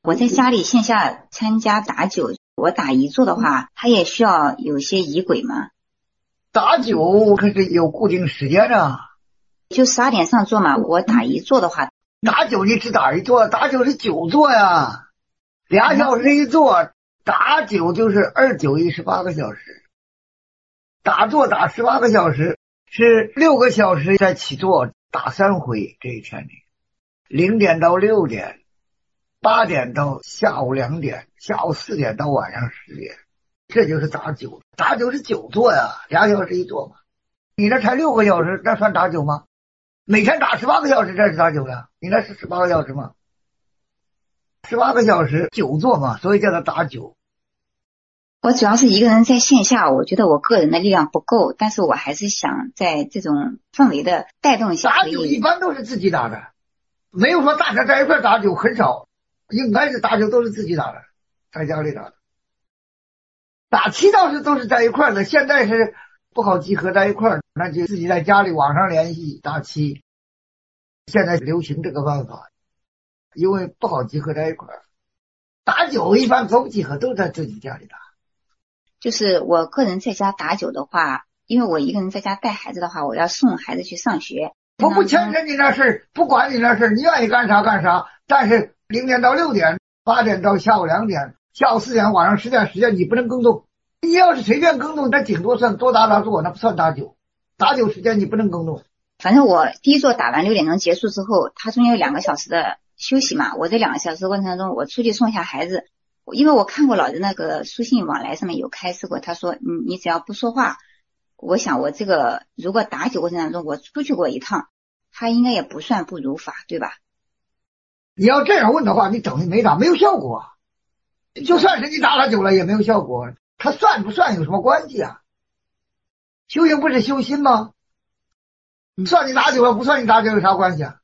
我在家里线下参加打酒，我打一坐的话，它也需要有些仪轨吗？ 打酒可是有固定时间啊， 就12点上座嘛，我打一坐的话， 打酒你只打一坐，打酒是9坐呀，2小时一坐，打酒就是2酒一18个小时，打坐打18个小时，是6个小时再起坐，打3回，这一天里，0点到6点，8点到下午2点，下午4点到晚上10点，这就是打酒。打酒是9坐呀，2小时一坐嘛。你那才6个小时，那算打酒吗？每天打18个小时，这是打酒了。你那是18个小时吗？18个小时9坐嘛，所以叫它打酒。 我主要是一个人在线下，我觉得我个人的力量不够，但是我还是想在这种氛围的带动下。 打酒一般都是自己打的，没有说大家在一块打酒，很少，应该是打酒都是自己打的，在家里打的。打七倒是都是在一块的，现在是不好集合在一块，那就自己在家里网上联系打七。现在流行这个办法，因为不好集合在一块。打酒一般都集合，都在自己家里打。 就是我个人在家打酒的话，因为我一个人在家带孩子的话，我要送孩子去上学， 我不牵扯你那事儿，不管你那事儿，你愿意干啥干啥。但是0点到6点，8点到下午2点，下午4点，晚上10点时间你不能更动。你要是随便更动，那顶多算多打坐，那不算打酒。打酒时间你不能更动。 反正我第一座打完6点钟结束之后，它中间有2个小时的休息嘛，我这2个小时过程当中，我出去送一下孩子。因为我看过老的那个书信往来上面有开示过，他说你只要不说话，我想我这个如果打酒过程当中我出去过一趟，他应该也不算不如法，对吧？ 你要这样问的话，你等于没打，没有效果。就算是你打了酒了也没有效果，它算不算有什么关系啊？修行不是修心吗？算你打酒了不算你打酒有啥关系啊？